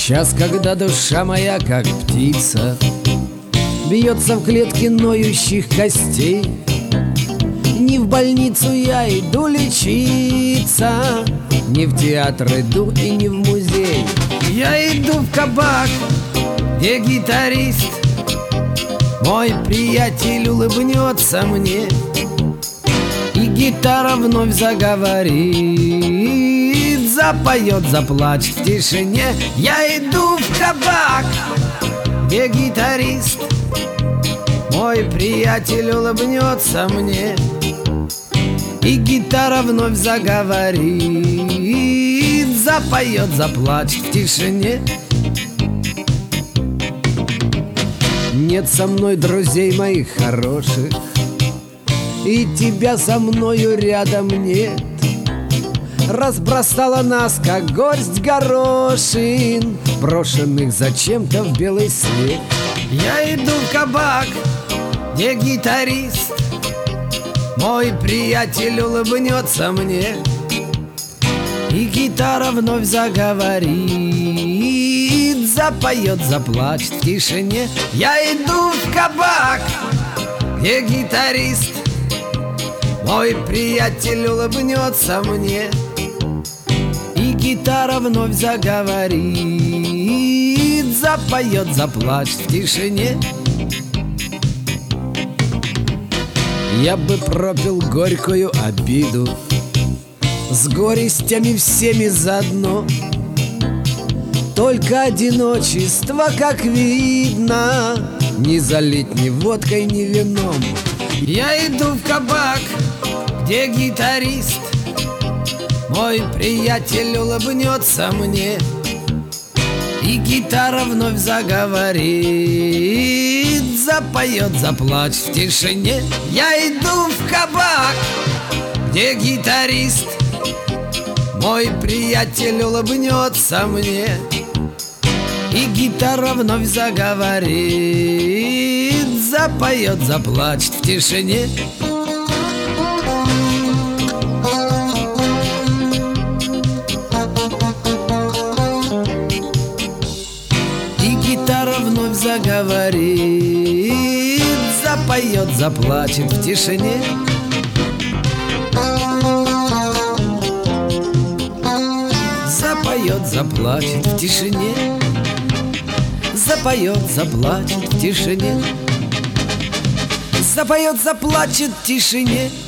Час, когда душа моя, как птица, бьется в клетке ноющих костей. Не в больницу я иду лечиться, не в театр иду и не в музей. Я иду в кабак, где гитарист, мой приятель, улыбнется мне, и гитара вновь заговорит, запоет, заплачет в тишине. Я иду в кабак, где гитарист, мой приятель, улыбнется мне, и гитара вновь заговорит, запоет, заплачет в тишине. Нет со мной друзей моих хороших, и тебя со мною рядом нет. Разбросала нас, как горсть горошин, брошенных зачем-то в белый свет. Я иду в кабак, где гитарист, мой приятель, улыбнется мне, и гитара вновь заговорит, запоет, заплачет в тишине. Я иду в кабак, где гитарист, мой приятель, улыбнется мне, и гитара вновь заговорит, запоет, заплачет в тишине. Я бы пропил горькую обиду с горестями всеми заодно, только одиночество, как видно, не залить ни водкой, ни вином. Я иду в кабак, где гитарист, мой приятель, улыбнется мне, и гитара вновь заговорит, запоет, заплачет в тишине. Я иду в кабак, где гитарист, мой приятель, улыбнется мне, и гитара вновь заговорит, запоет, заплачет в тишине. Гитара вновь заговорит, запоет, заплачет в тишине. Запоет, заплачет в тишине. Запоет, заплачет в тишине. Запоет, заплачет в тишине.